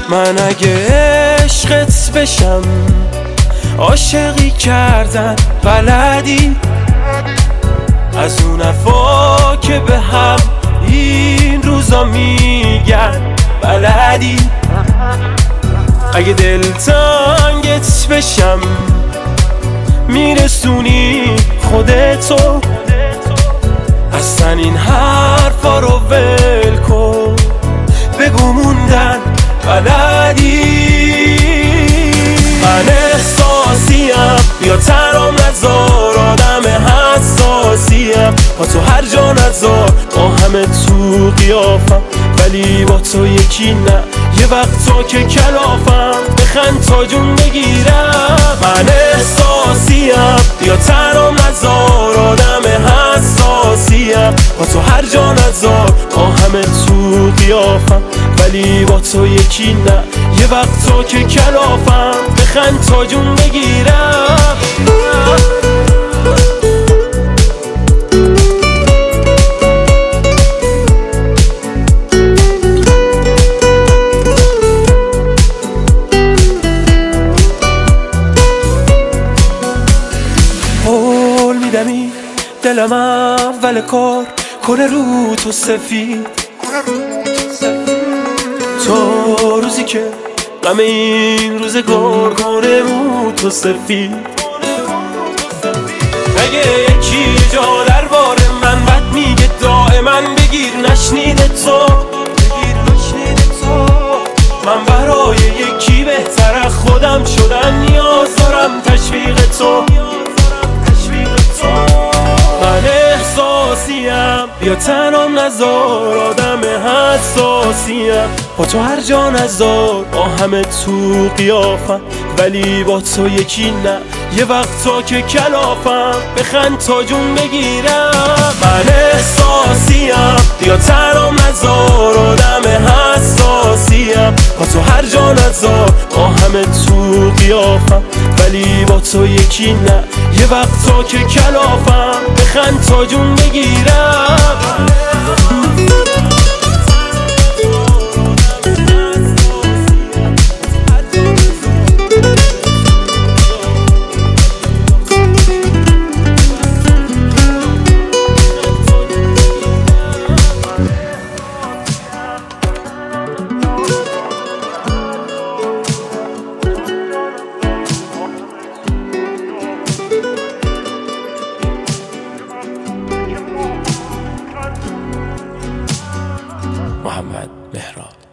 من اگه عشقت بشم عاشقی کردن بلدی، از اون حرفا که به هم این روزا میگن بلدی. اگه دلتنگت بشم میرسونی خودتو، اصلا این حرفا رو ول کن، بگو موندن بلدی. من احساسیم، بیا ترام نذار، آدم حساسیم، با تو هر جا نذار، با همه تو قیافم ولی با تو یکی نه. یه وقتا که کلافم بخند تا جون بگیرم. من احساسیم، بیا ترام نذار، آدم حساسیم، با تو هر جا نذار، با همه تو قیافم ولی با تو یکی نه. یه وقتا که کلافم بخند تا جون بگیرم. قول میدمی دلم اول کار کنه رو تو سفید، تو روزی که غم این روزگار کنه رو تو سفید. اگه یکی جا درباره من بد میگه دائما بگیر نشنیده تو، من برای یکی بهتر خودم شدم، نیاز دارم تشویق تو. من احساسیم، بیا تنام نذار، آدم حساسیم، با تو هر جا نذار، با همه تو قیافم ولی با تو یکی نه. یه وقتا که کلافم بخند تا جون بگیرم. من احساسیم، بیا تنام نذار، آدم حساسیم، با تو هر جا نذار، با همه تو قیافم ولی با تو یکی نه. یه وقتا که کلافم بخند تا جون بگیرم. محمد مهراد.